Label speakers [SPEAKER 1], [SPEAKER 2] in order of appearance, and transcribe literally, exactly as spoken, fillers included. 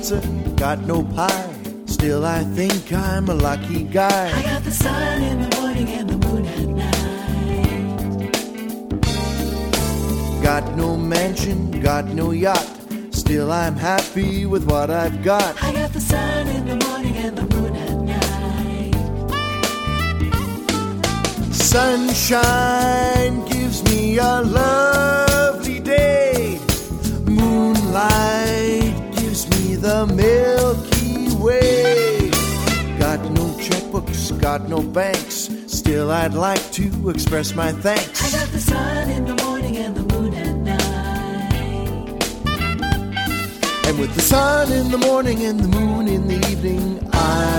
[SPEAKER 1] pizza, got no pie. Still I think I'm a lucky guy.
[SPEAKER 2] I got the sun in the morning and the moon at night.
[SPEAKER 1] Got no mansion, got no yacht. Still I'm happy with what I've got.
[SPEAKER 2] I got the sun in the morning and the moon at night.
[SPEAKER 1] Sunshine gives me a lovely day. Moonlight gives me the Milky Way. Got no checkbooks, got no banks. Still I'd like to express my thanks.
[SPEAKER 2] I got the sun in the morning and the moon at night.
[SPEAKER 1] And with the sun in the morning and the moon in the evening, I